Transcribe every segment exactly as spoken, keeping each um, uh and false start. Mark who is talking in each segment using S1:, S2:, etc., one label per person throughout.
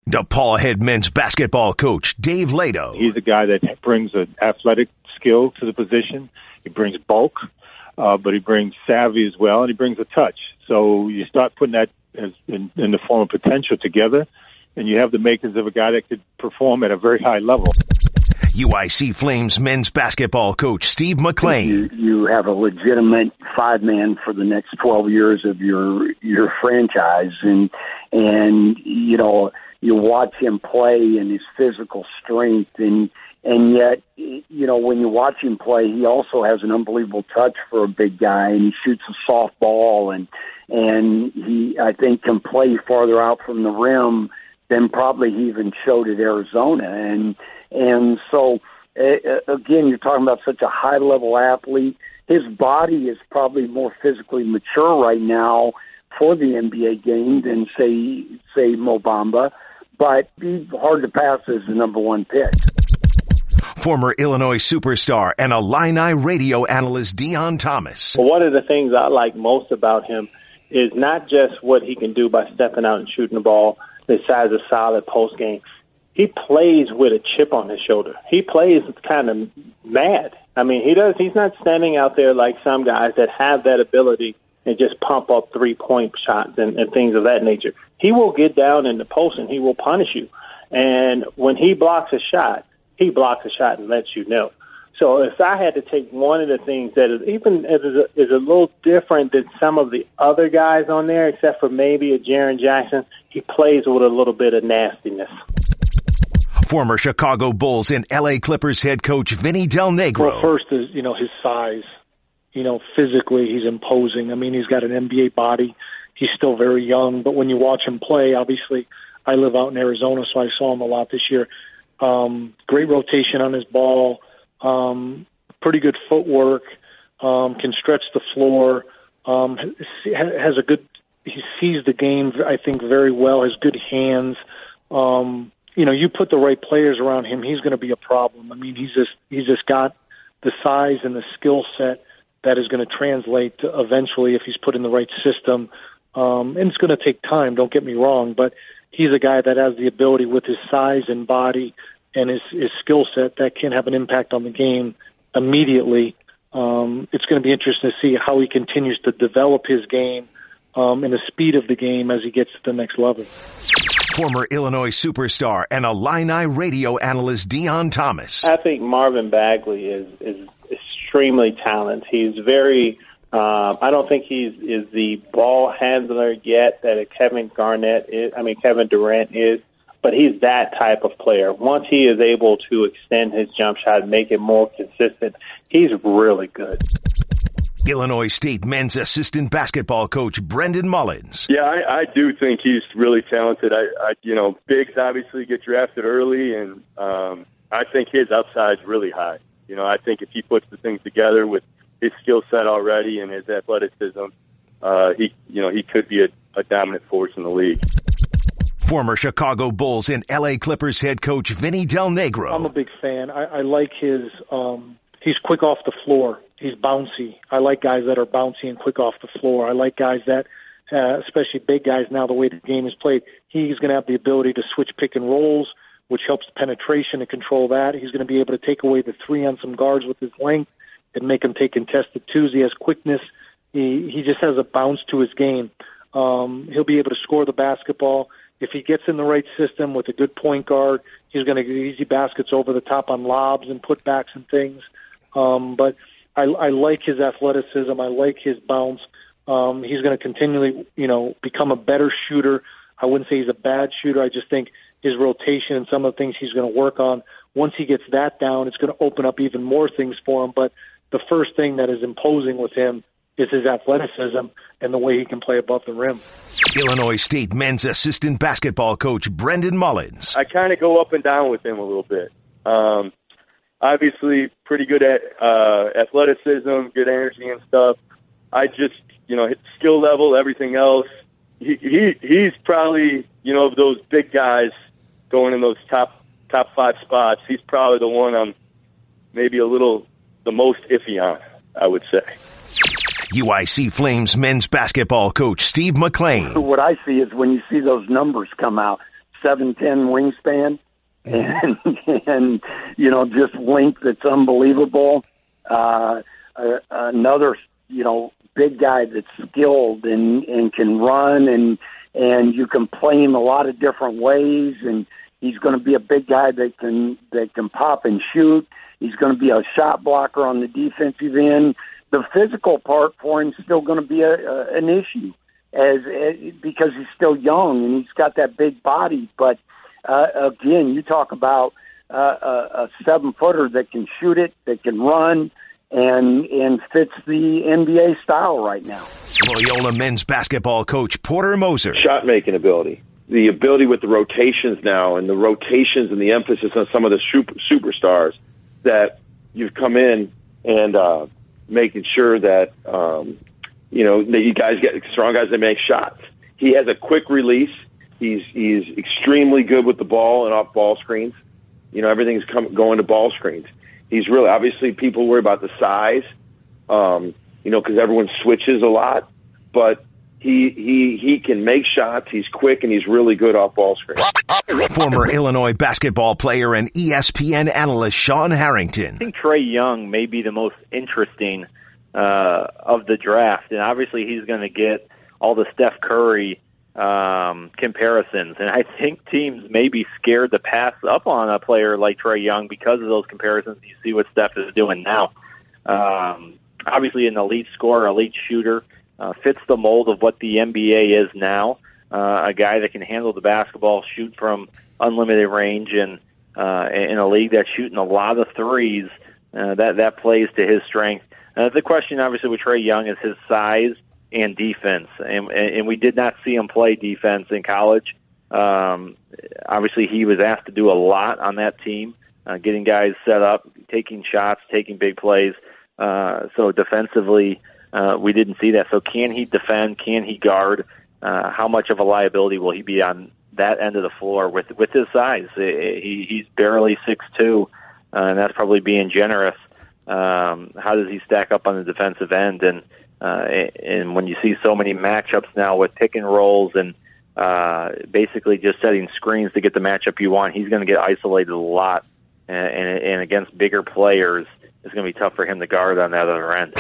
S1: DePaul head men's basketball coach Dave Lado.
S2: He's a guy that brings an athletic skill to the position. He brings bulk, uh, but he brings savvy as well, and he brings a touch. So you start putting that as in, in the form of potential together, and you have the makings of a guy that could perform at a very high level.
S1: U I C Flames men's basketball coach Steve McLean.
S3: You, you have a legitimate five-man for the next twelve years of your your franchise, and and you know you watch him play and his physical strength, and and yet you know when you watch him play, he also has an unbelievable touch for a big guy, and he shoots a soft ball, and and he I think can play farther out from the rim than probably he even showed at Arizona, and. And so, uh, again, you're talking about such a high-level athlete. His body is probably more physically mature right now for the N B A game than, say, say Mo Bamba. But he's hard to pass as the number one pick.
S1: Former Illinois superstar and Illini radio analyst Dion Thomas.
S4: Well, one of the things I like most about him is not just what he can do by stepping out and shooting the ball, besides a solid post game. He plays with a chip on his shoulder. He plays kind of mad. I mean, he does. He's not standing out there like some guys that have that ability and just pump up three-point shots and, and things of that nature. He will get down in the post and he will punish you. And when he blocks a shot, he blocks a shot and lets you know. So if I had to take one of the things that is even is a, is a little different than some of the other guys on there, except for maybe a Jaren Jackson, he plays with a little bit of nastiness.
S1: Former Chicago Bulls and L A Clippers head coach Vinny Del Negro.
S5: Well, first is, you know, his size. You know, physically he's imposing. I mean, he's got an N B A body. He's still very young, but when you watch him play, obviously I live out in Arizona, so I saw him a lot this year. Um, great rotation on his ball, um, pretty good footwork, um, can stretch the floor, um, has a good, he sees the game, I think, very well, has good hands. Um, you know, you put the right players around him, he's going to be a problem. I mean, he's just he's just got the size and the skill set that is going to translate to eventually if he's put in the right system. Um, and it's going to take time, don't get me wrong, but he's a guy that has the ability with his size and body and his, his skill set that can have an impact on the game immediately. Um, it's going to be interesting to see how he continues to develop his game um, and the speed of the game as he gets to the next level.
S1: Former Illinois superstar and Illini radio analyst Dion Thomas.
S4: I think Marvin Bagley is, is extremely talented. He's very, uh, I don't think he's is the ball handler yet that a Kevin Garnett is, I mean, Kevin Durant is, but he's that type of player. Once he is able to extend his jump shot and make it more consistent, he's really good.
S1: Illinois State men's assistant basketball coach Brendan Mullins.
S6: Yeah, I, I do think he's really talented. I, I, you know, bigs obviously get drafted early, and um, I think his upside's really high. You know, I think if he puts the things together with his skill set already and his athleticism, uh, he, you know, he could be a, a dominant force in the league.
S1: Former Chicago Bulls and L A Clippers head coach Vinny Del Negro.
S5: I'm a big fan. I, I like his. Um, he's quick off the floor. He's bouncy. I like guys that are bouncy and quick off the floor. I like guys that, uh, especially big guys now, the way the game is played, he's going to have the ability to switch pick and rolls, which helps penetration and control that. He's going to be able to take away the three on some guards with his length and make them take contested twos. He has quickness. He, he just has a bounce to his game. Um, he'll be able to score the basketball. If he gets in the right system with a good point guard, he's going to get easy baskets over the top on lobs and putbacks and things. Um, but I, I like his athleticism. I like his bounce. Um, he's going to continually, you know, become a better shooter. I wouldn't say he's a bad shooter. I just think his rotation and some of the things he's going to work on, once he gets that down, it's going to open up even more things for him. But the first thing that is imposing with him is his athleticism and the way he can play above the rim.
S1: Illinois State men's assistant basketball coach Brendan Mullins.
S6: I kind of go up and down with him a little bit. Um, obviously, pretty good at uh, athleticism, good energy and stuff. I just, you know, his skill level, everything else. He, he he's probably, you know, of those big guys going in those top top five spots. He's probably the one I'm maybe a little the most iffy on, I would say.
S1: U I C Flames men's basketball coach Steve McLean.
S3: What I see is when you see those numbers come out, seven ten wingspan, and and you know, just length that's unbelievable. Uh, uh, another, you know, big guy that's skilled and and can run, and and you can play him a lot of different ways, and he's going to be a big guy that can that can pop and shoot. He's going to be a shot blocker on the defensive end. The physical part for him is still going to be a, a, an issue, as, as because he's still young and he's got that big body. But uh, again, you talk about uh, a, a seven footer that can shoot it, that can run, and and fits the N B A style right now.
S1: Loyola men's basketball coach Porter Moser.
S7: Shot making ability, the ability with the rotations now, and the rotations and the emphasis on some of the super, superstars that you've come in and uh, making sure that um, you know that you guys get strong guys that make shots. He has a quick release. He's he's extremely good with the ball and off ball screens. You know, everything's come, going to ball screens. He's really, obviously people worry about the size, um, you know, because everyone switches a lot, but he he he can make shots. He's quick and he's really good off ball screens.
S1: Former Illinois basketball player and E S P N analyst Sean Harrington.
S8: I think Trae Young may be the most interesting uh, of the draft, and obviously he's going to get all the Steph Curry um, comparisons, and I think teams may be scared to pass up on a player like Trae Young because of those comparisons. You see what Steph is doing now. Um, obviously an elite scorer, elite shooter, uh, fits the mold of what the N B A is now. Uh, a guy that can handle the basketball, shoot from unlimited range, and uh, in a league that's shooting a lot of threes, uh, that that plays to his strength. Uh, the question, obviously, with Trae Young is his size and defense, and, and we did not see him play defense in college. Um, obviously, he was asked to do a lot on that team, uh, getting guys set up, taking shots, taking big plays. Uh, so defensively, uh, we didn't see that. So can he defend? Can he guard? Uh, how much of a liability will he be on that end of the floor with with his size? He, he's barely six two, uh, and that's probably being generous. Um, how does he stack up on the defensive end? And uh, and when you see so many matchups now with pick and rolls and uh, basically just setting screens to get the matchup you want, he's going to get isolated a lot. And, and, and against bigger players, it's going to be tough for him to guard on that other end.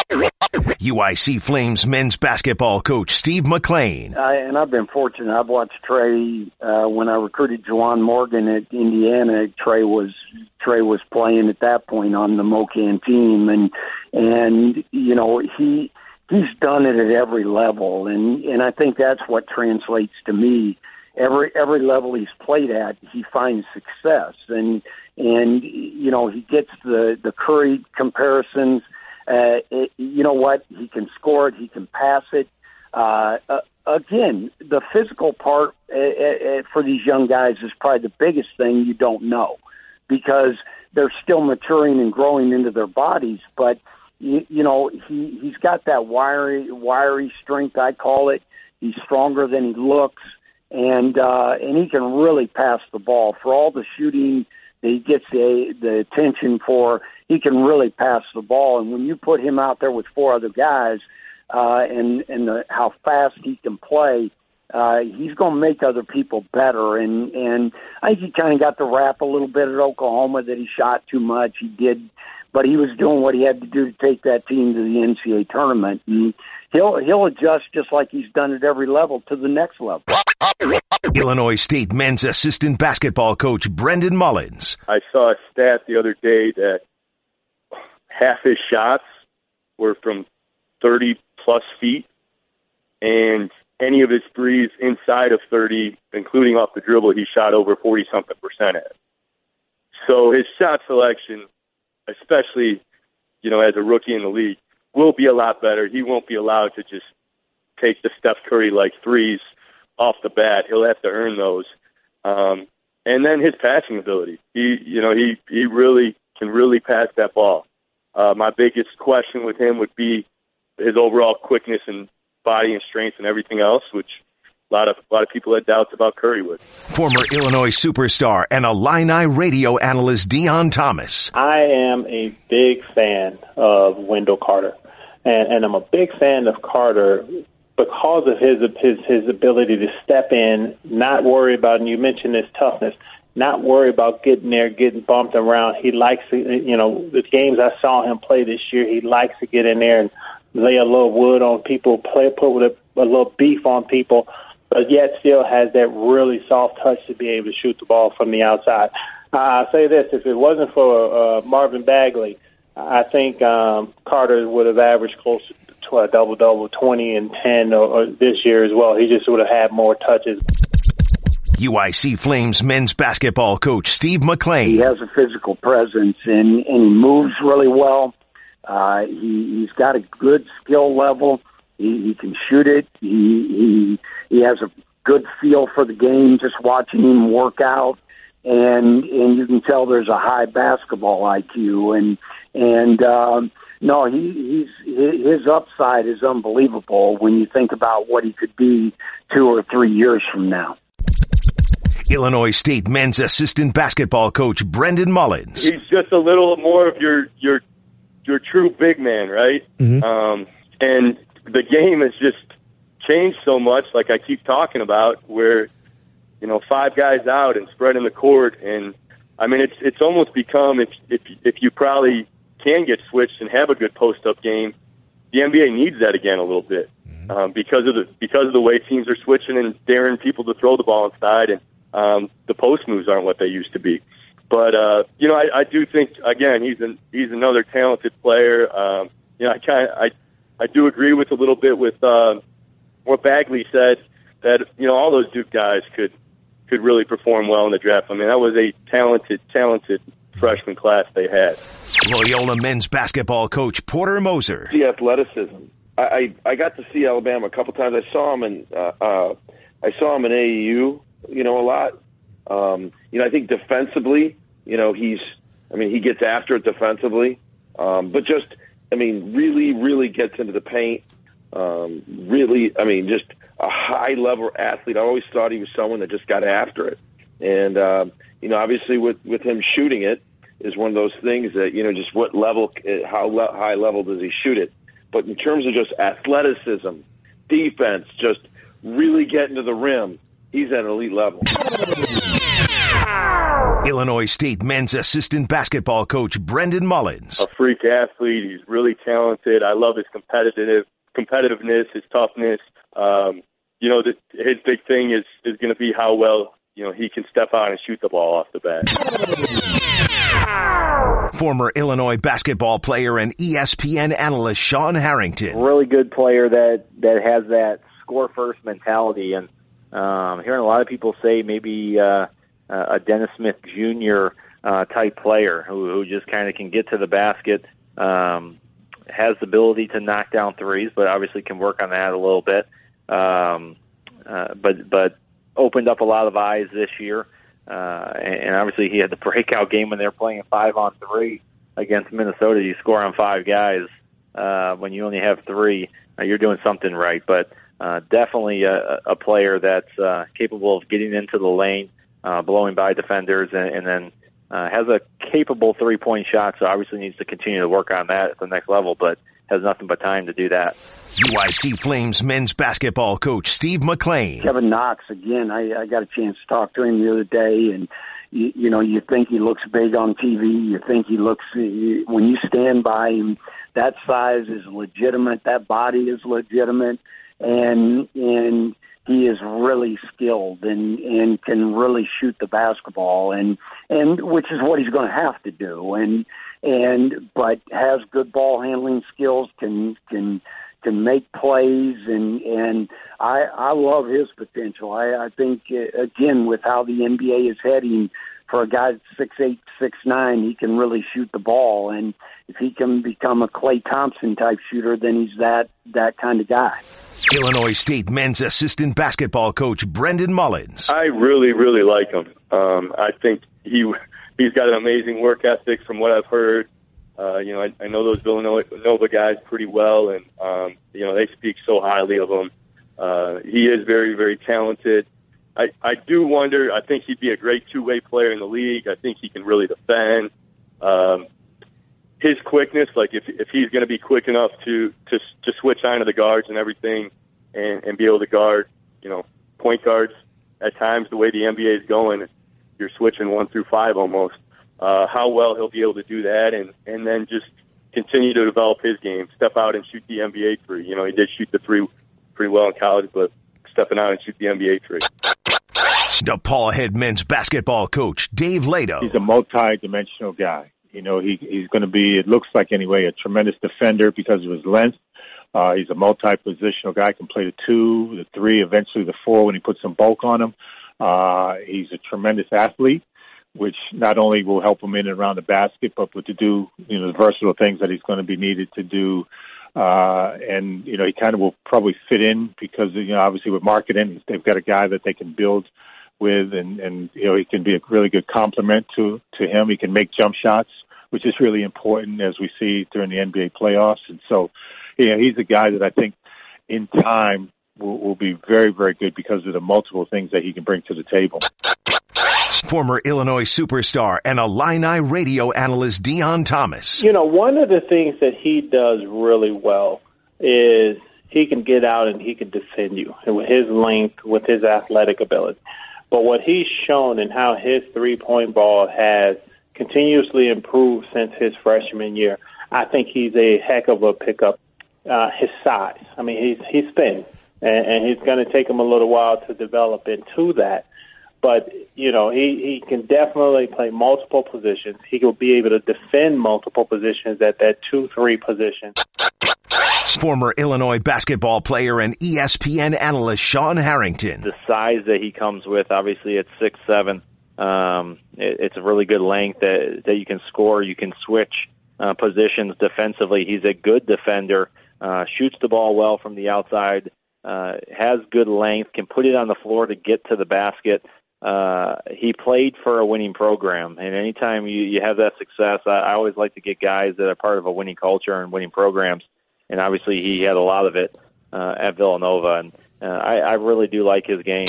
S1: U I C Flames men's basketball coach Steve McLean.
S3: I, and I've been fortunate. I've watched Trae uh, when I recruited Juwan Morgan at Indiana. Trae was Trae was playing at that point on the Mocan team, and and you know he he's done it at every level, and and I think that's what translates to me. Every every level he's played at, he finds success, and and you know he gets the the Curry comparisons. Uh, it, you know what? He can score it. He can pass it. Uh, uh, again, the physical part uh, uh, for these young guys is probably the biggest thing you don't know, because they're still maturing and growing into their bodies. But you, you know, he he's got that wiry wiry strength, I call it. He's stronger than he looks, and uh, and he can really pass the ball for all the shooting that he gets the the attention for. He can really pass the ball, and when you put him out there with four other guys, uh, and and the, how fast he can play, uh, he's going to make other people better. And and I think he kind of got the rap a little bit at Oklahoma that he shot too much. He did, but he was doing what he had to do to take that team to the N C double A tournament. And he'll he'll adjust just like he's done at every level to the next level.
S1: Illinois State men's assistant basketball coach Brendan Mullins.
S6: I saw a stat the other day that half his shots were from thirty plus feet, and any of his threes inside of thirty, including off the dribble, he shot over forty something percent at. So his shot selection, especially, you know, as a rookie in the league, will be a lot better. He won't be allowed to just take the Steph Curry like threes off the bat. He'll have to earn those. Um, and then his passing ability. He, you know, he, he really can really pass that ball. Uh, my biggest question with him would be his overall quickness and body and strength and everything else, which a lot of a lot of people had doubts about Curry with.
S1: Former Illinois superstar and Illini radio analyst Dion Thomas.
S4: I am a big fan of Wendell Carter, and, and I'm a big fan of Carter because of his his his ability to step in, not worry about, and you mentioned his toughness, not worry about getting there, getting bumped around. He likes to, you know, the games I saw him play this year, he likes to get in there and lay a little wood on people, play put with a, a little beef on people, but yet still has that really soft touch to be able to shoot the ball from the outside. Uh, I'll say this, if it wasn't for uh, Marvin Bagley, I think um, Carter would have averaged close to a double-double, twenty and ten or, or this year as well. He just would have had more touches.
S1: U I C Flames men's basketball coach Steve McLean.
S3: He has a physical presence, and, and he moves really well. Uh, he, he's got a good skill level. He, he can shoot it. He, he he has a good feel for the game. Just watching him work out, and and you can tell there's a high basketball I Q. And and um, no, he he's his upside is unbelievable when you think about what he could be two or three years from now.
S1: Illinois State men's assistant basketball coach Brendan Mullins.
S6: He's just a little more of your your your true big man, right? Mm-hmm. Um, and the game has just changed so much, like I keep talking about, where, you know, five guys out and spreading the court. And, I mean, it's it's almost become, if if if you probably can get switched and have a good post-up game, the N B A needs that again a little bit um, because of the because of the way teams are switching and daring people to throw the ball inside, and um, the post moves aren't what they used to be. But, uh, you know, I, I do think, again, he's an, he's another talented player. Um, you know, I kind of, I, I do agree with a little bit with uh, what Bagley said, that, you know, all those Duke guys could could really perform well in the draft. I mean, that was a talented, talented freshman class they had.
S1: Loyola men's basketball coach Porter Moser.
S7: The athleticism. I, I, I got to see Alabama a couple times. I saw him in uh, uh, I saw him in A E U, you know, a lot. Um, you know, I think defensively, you know, he's, I mean, he gets after it defensively, um, but just, I mean, really, really gets into the paint. Um, really, I mean, just a high-level athlete. I always thought he was someone that just got after it. And, uh, you know, obviously with, with him shooting it is one of those things that, you know, just what level, how le- high level does he shoot it? But in terms of just athleticism, defense, just really getting to the rim, he's at an elite level.
S1: Illinois State men's assistant basketball coach Brendan Mullins.
S6: A freak athlete. He's really talented. I love his competitive competitiveness, his toughness. Um, you know, the, his big thing is, is going to be how well, you know, he can step out and shoot the ball off the bat.
S1: Former Illinois basketball player and E S P N analyst Sean Harrington.
S8: Really good player that, that has that score-first mentality. And um, hearing a lot of people say maybe uh, a Dennis Smith Junior uh, type player who, who just kind of can get to the basket, um, has the ability to knock down threes, but obviously can work on that a little bit. Um, uh, but but opened up a lot of eyes this year. Uh, and, and obviously he had the breakout game when they were playing five on three against Minnesota. You score on five guys uh, when you only have three. Uh, you're doing something right. But uh, definitely a, a player that's uh, capable of getting into the lane, uh, blowing by defenders, and, and then uh, has a capable three-point shot, so obviously needs to continue to work on that at the next level, but has nothing but time to do that.
S1: U I C Flames men's basketball coach Steve McLean.
S3: Kevin Knox, again, I, I got a chance to talk to him the other day, and you, you know, you think he looks big on T V. You think he looks, you, when you stand by him, that size is legitimate, that body is legitimate, and and he is really skilled and, and can really shoot the basketball, and and which is what he's going to have to do. And and but has good ball handling skills, can can can make plays, and and I I love his potential. I, I think uh, again, with how the N B A is heading, for a guy that's six eight, six nine, he can really shoot the ball, and if he can become a Klay Thompson type shooter, then he's that that kind of guy.
S1: Illinois State men's assistant basketball coach Brendan Mullins.
S6: I really, really like him. Um, I think he he's got an amazing work ethic from what I've heard. Uh, you know, I, I know those Villanova guys pretty well, and um, you know, they speak so highly of him. Uh, he is very, very talented. I, I do wonder, I think he'd be a great two-way player in the league. I think he can really defend. Um, his quickness, like if if he's going to be quick enough to, to to switch on to the guards and everything, and, and be able to guard, you know, point guards. At times, the way the N B A is going, you're switching one through five almost. Uh, how well he'll be able to do that, and, and then just continue to develop his game, step out and shoot the N B A three. You know, he did shoot the three pretty well in college, but stepping out and shoot the N B A three.
S1: DePaul head men's basketball coach Dave Lato.
S2: He's a multi-dimensional guy. You know, he he's going to be, it looks like anyway, a tremendous defender because of his length. Uh, he's a multi-positional guy, can play the two, the three, eventually the four when he puts some bulk on him. Uh, he's a tremendous athlete, which not only will help him in and around the basket, but to do, you know, the versatile things that he's going to be needed to do. Uh, and, you know, he kind of will probably fit in because, you know, obviously with marketing, they've got a guy that they can build with, and, and, you know, he can be a really good complement to, to him. He can make jump shots, which is really important as we see during the N B A playoffs. And so, yeah, he's a guy that I think in time will, will be very, very good because of the multiple things that he can bring to the table.
S1: Former Illinois superstar and Illini radio analyst Deon Thomas.
S4: You know, one of the things that he does really well is he can get out and he can defend you with his length, with his athletic ability. But what he's shown and how his three-point ball has continuously improved since his freshman year, I think he's a heck of a pickup. Uh, his size, I mean, he's he's thin, and, and he's going to take him a little while to develop into that. But, you know, he, he can definitely play multiple positions. He will be able to defend multiple positions at that two three position.
S1: Former Illinois basketball player and E S P N analyst Sean Harrington.
S8: The size that he comes with, obviously at six seven, um, it, it's a really good length that, that you can score. You can switch uh, positions defensively. He's a good defender, uh, shoots the ball well from the outside, uh, has good length, can put it on the floor to get to the basket. Uh, he played for a winning program, and anytime you, you have that success, I, I always like to get guys that are part of a winning culture and winning programs, and obviously he had a lot of it uh, at Villanova, and uh, I, I really do like his game.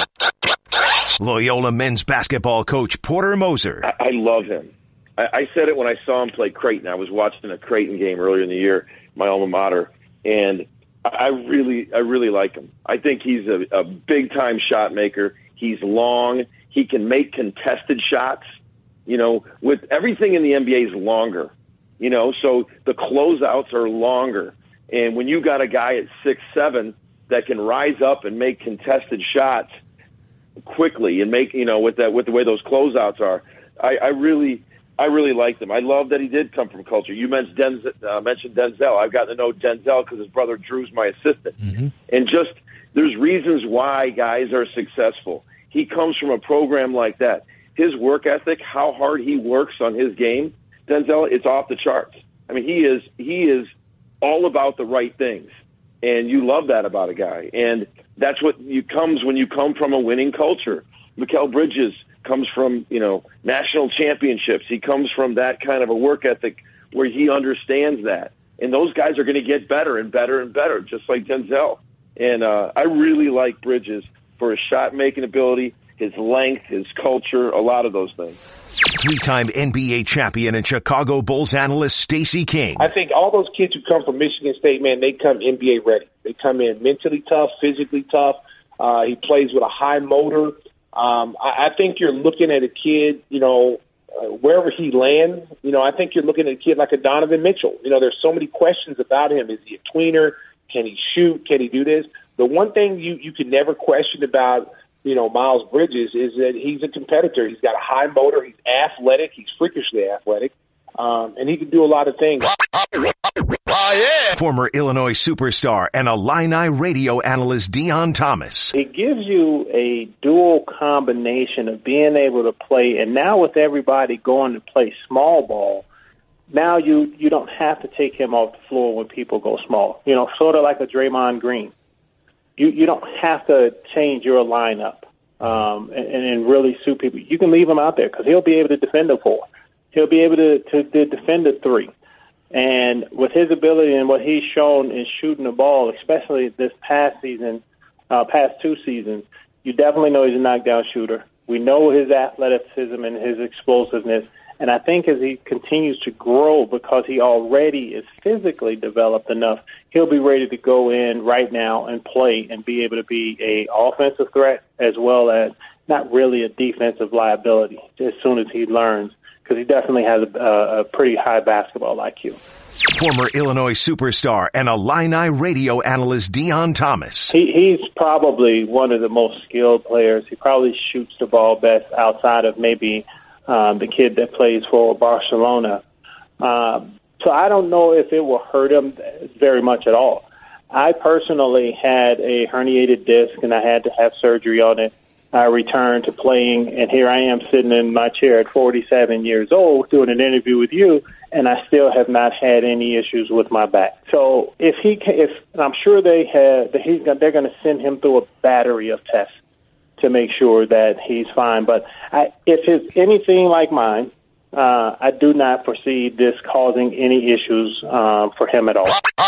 S1: Loyola men's basketball coach Porter Moser.
S7: I, I love him. I, I said it when I saw him play Creighton. I was watching a Creighton game earlier in the year, my alma mater, and I really, I really like him. I think he's a, a big-time shot maker. He's long. He can make contested shots. You know, with everything in the N B A is longer. You know, so the closeouts are longer. And when you got a guy at six seven that can rise up and make contested shots quickly and make, you know, with that, with the way those closeouts are, I, I really, I really like them. I love that he did come from culture. You mentioned Denzel. Uh, mentioned Denzel. I've gotten to know Denzel because his brother Drew's my assistant, mm-hmm. and just there's reasons why guys are successful. He comes from a program like that. His work ethic, how hard he works on his game, Denzel, it's off the charts. I mean, he is he is all about the right things, and you love that about a guy. And that's what you comes when you come from a winning culture. Mikal Bridges comes from, you know, national championships. He comes from that kind of a work ethic where he understands that. And those guys are going to get better and better and better, just like Denzel. And uh, I really like Bridges for his shot-making ability, his length, his culture, a lot of those things.
S1: Three-time N B A champion and Chicago Bulls analyst Stacey King.
S9: I think all those kids who come from Michigan State, man, they come N B A ready. They come in mentally tough, physically tough. Uh, he plays with a high motor. Um, I, I think you're looking at a kid, you know, uh, wherever he lands, you know, I think you're looking at a kid like a Donovan Mitchell. You know, there's so many questions about him. Is he a tweener? Can he shoot? Can he do this? The one thing you, you can never question about, you know, Miles Bridges is that he's a competitor. He's got a high motor. He's athletic. He's freakishly athletic. Um, and he can do a lot of things.
S1: Oh, yeah. Former Illinois superstar and Illini radio analyst Deon Thomas.
S4: It gives you a dual combination of being able to play, and now with everybody going to play small ball, now you, you don't have to take him off the floor when people go small. You know, sort of like a Draymond Green. You you don't have to change your lineup um, and, and really suit people. You can leave him out there because he'll be able to defend a four. He'll be able to, to, to defend a three. And with his ability and what he's shown in shooting the ball, especially this past season, uh, past two seasons, you definitely know he's a knockdown shooter. We know his athleticism and his explosiveness. And I think as he continues to grow, because he already is physically developed enough, he'll be ready to go in right now and play and be able to be a offensive threat as well as not really a defensive liability as soon as he learns, because he definitely has a, a pretty high basketball I Q.
S1: Former Illinois superstar and Illini radio analyst Deon Thomas.
S4: He, he's probably one of the most skilled players. He probably shoots the ball best outside of maybe um, the kid that plays for Barcelona. Um, so I don't know if it will hurt him very much at all. I personally had a herniated disc, and I had to have surgery on it. I returned to playing, and here I am sitting in my chair at forty-seven years old doing an interview with you, and I still have not had any issues with my back. So if he, can, if I'm sure they have, that he's, they're going to send him through a battery of tests to make sure that he's fine. But I, if it's anything like mine, uh, I do not foresee this causing any issues uh, for him at all.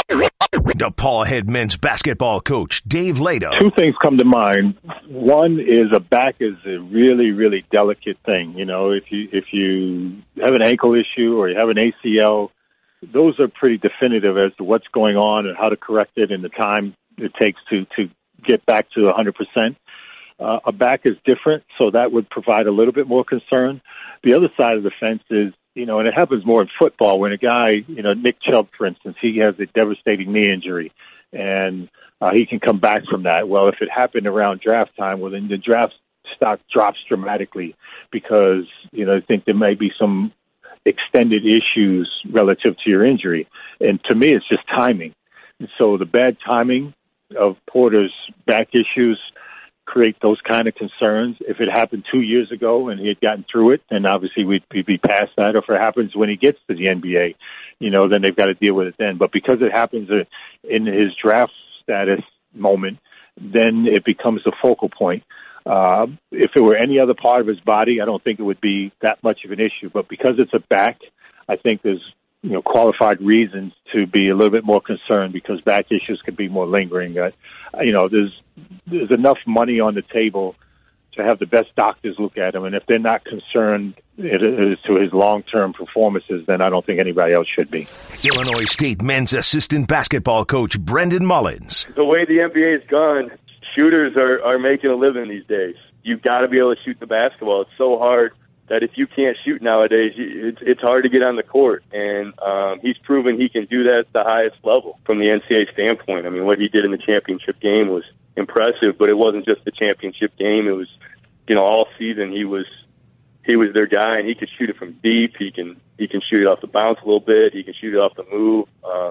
S1: DePaul head men's basketball coach Dave Lato.
S2: Two things come to mind. One is a back is a really, really delicate thing. You know, if you if you have an ankle issue or you have an A C L, those are pretty definitive as to what's going on and how to correct it and the time it takes to, to get back to one hundred percent. Uh, a back is different, so that would provide a little bit more concern. The other side of the fence is, you know, and it happens more in football when a guy, you know, Nick Chubb, for instance, he has a devastating knee injury, and uh, he can come back from that. Well, if it happened around draft time, well, then the draft stock drops dramatically because, you know, I think there may be some extended issues relative to your injury. And to me, it's just timing. And so the bad timing of Porter's back issues create those kind of concerns. If it happened two years ago and he had gotten through it, then obviously we'd, we'd be past that. Or if it happens when he gets to the N B A, you know, then they've got to deal with it then. But because it happens in his draft status moment, then it becomes a focal point. Uh, if it were any other part of his body, I don't think it would be that much of an issue. But because it's a back, I think there's, you know, qualified reasons to be a little bit more concerned because back issues could be more lingering. Uh, you know, there's there's enough money on the table to have the best doctors look at him, and if they're not concerned as to his long-term performances, then I don't think anybody else should be.
S1: Illinois State men's assistant basketball coach Brendan Mullins.
S6: The way the N B A has gone, shooters are, are making a living these days. You've got to be able to shoot the basketball. It's so hard that if you can't shoot nowadays, it's, it's hard to get on the court. And um, he's proven he can do that at the highest level from the N C double A standpoint. I mean, what he did in the championship game was impressive, but it wasn't just the championship game. It was, you know, all season he was he was their guy, and he could shoot it from deep. He can he can shoot it off the bounce a little bit. He can shoot it off the move, uh,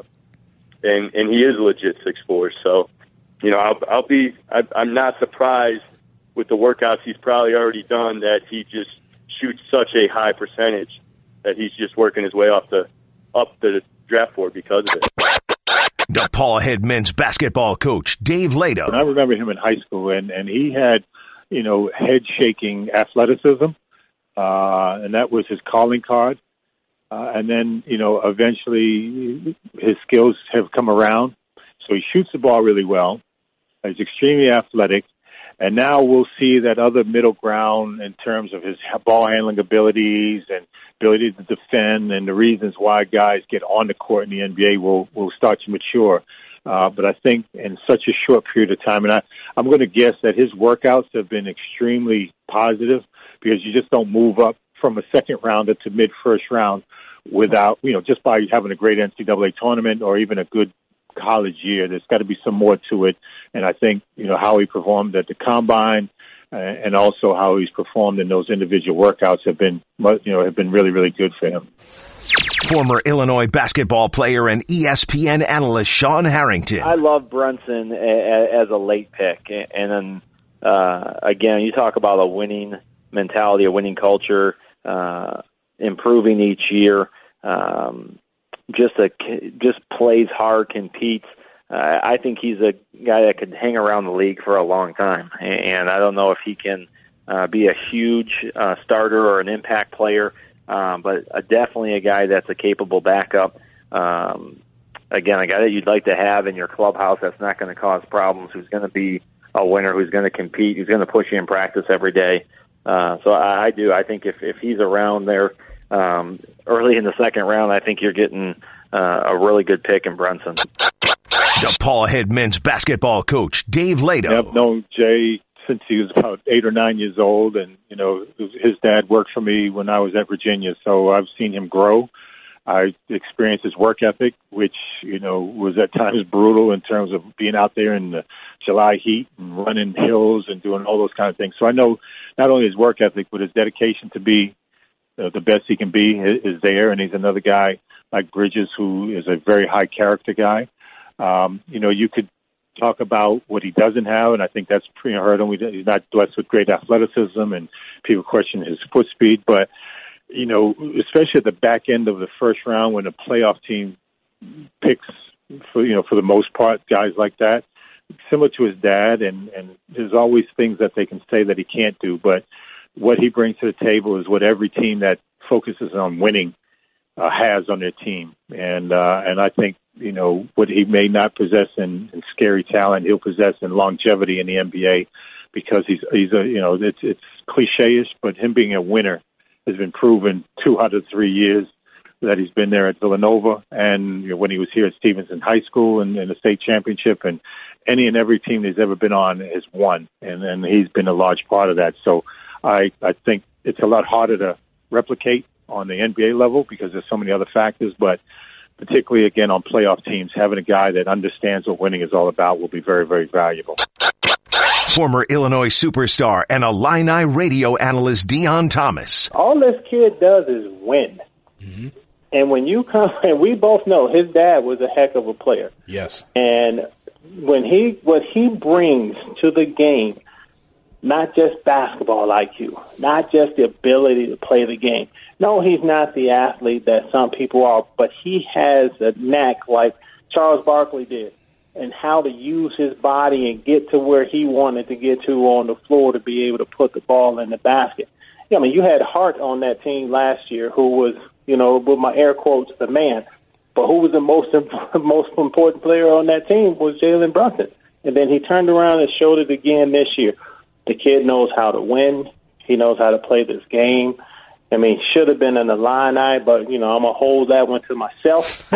S6: and and he is a legit six four. So, you know, I'll, I'll be I, I'm not surprised with the workouts he's probably already done that he just shoots such a high percentage that he's just working his way off the up the draft board because of it.
S1: DePaul head men's basketball coach Dave Lato.
S2: And I remember him in high school, and, and he had, you know, head-shaking athleticism, uh, and that was his calling card. Uh, and then, you know, eventually his skills have come around. So he shoots the ball really well. He's extremely athletic. And now we'll see that other middle ground in terms of his ball handling abilities and ability to defend and the reasons why guys get on the court in the N B A will, will start to mature. Uh, but I think in such a short period of time, and I, I'm going to guess that his workouts have been extremely positive because you just don't move up from a second rounder to mid-first round without, you know, just by having a great N C double A tournament or even a good college year. There's got to be some more to it. And I think, you know, how he performed at the combine uh, and also how he's performed in those individual workouts have been, you know, have been really, really good for him.
S1: Former Illinois basketball player and E S P N analyst Sean Harrington.
S8: I love Brunson as a late pick. And then, uh, again, you talk about a winning mentality, a winning culture, uh, improving each year. Um, just a, just plays hard, competes. Uh, I think he's a guy that could hang around the league for a long time. And I don't know if he can uh, be a huge uh, starter or an impact player, um, but uh, definitely a guy that's a capable backup. Um, again, a guy that you'd like to have in your clubhouse that's not going to cause problems, who's going to be a winner, who's going to compete, who's going to push you in practice every day. Uh, so I, I do. I think if, if he's around there um, early in the second round, I think you're getting uh, a really good pick in Brunson.
S1: DePaul head men's basketball coach Dave Lato.
S2: I've known Jay since he was about eight or nine years old, and you know his dad worked for me when I was at Virginia, so I've seen him grow. I experienced his work ethic, which you know was at times brutal in terms of being out there in the July heat and running hills and doing all those kind of things. So I know not only his work ethic, but his dedication to be uh, the best he can be is there. And he's another guy like Bridges, who is a very high character guy. Um, you know, you could talk about what he doesn't have, and I think that's pretty hard on. He's not blessed with great athleticism, and people question his foot speed. But, you know, especially at the back end of the first round when a playoff team picks, for you know, for the most part, guys like that, similar to his dad, and, and there's always things that they can say that he can't do. But what he brings to the table is what every team that focuses on winning uh, has on their team. And, uh, and I think, you know, what he may not possess in, in scary talent, he'll possess in longevity in the N B A because he's, he's a, you know, it's, it's cliche-ish, but him being a winner has been proven two out of three years that he's been there at Villanova and you know, when he was here at Stevenson High School and in the state championship, and any and every team he's ever been on has won, and, and he's been a large part of that. So I, I think it's a lot harder to replicate on the N B A level because there's so many other factors, but particularly, again, on playoff teams, having a guy that understands what winning is all about will be very, very valuable.
S1: Former Illinois superstar and Illini radio analyst Deon Thomas.
S4: All this kid does is win.
S10: Mm-hmm.
S4: And when you come, and we both know his dad was a heck of a player.
S10: Yes.
S4: And when he, what he brings to the game, not just basketball I Q, not just the ability to play the game. No, he's not the athlete that some people are, but he has a knack like Charles Barkley did, and how to use his body and get to where he wanted to get to on the floor to be able to put the ball in the basket. I mean, you had Hart on that team last year who was, you know, with my air quotes, the man. But who was the most most important player on that team was Jalen Brunson. And then he turned around and showed it again this year. The kid knows how to win. He knows how to play this game. I mean, should have been in the Illini, but, you know, I'm going to hold that one to myself.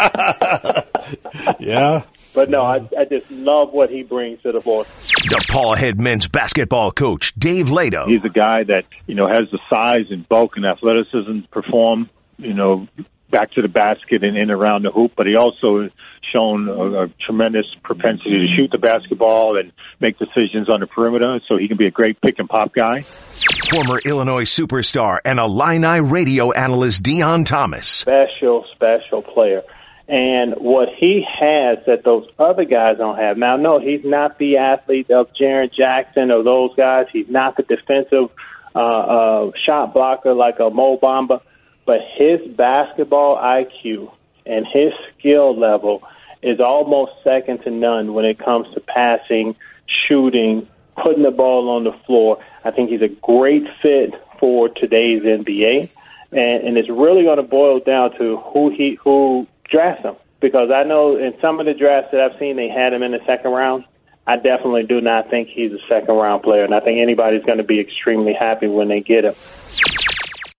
S10: Yeah.
S4: But, no, I, I just love what he brings to the board.
S1: DePaul head men's basketball coach Dave Lato.
S2: He's a guy that, you know, has the size and bulk and athleticism to perform, you know, back to the basket and in around the hoop, but he also has shown a, a tremendous propensity to shoot the basketball and make decisions on the perimeter, so he can be a great pick-and-pop guy.
S1: Former Illinois superstar and Illini radio analyst Deon Thomas.
S4: Special, special player. And what he has that those other guys don't have. Now, no, he's not the athlete of Jaren Jackson or those guys. He's not the defensive uh, uh, shot blocker like a Mo Bamba. But his basketball I Q and his skill level is almost second to none when it comes to passing, shooting, putting the ball on the floor. I think he's a great fit for today's N B A. And, and it's really going to boil down to who he who drafts him. Because I know in some of the drafts that I've seen, they had him in the second round. I definitely do not think he's a second-round player, and I think anybody's going to be extremely happy when they get him.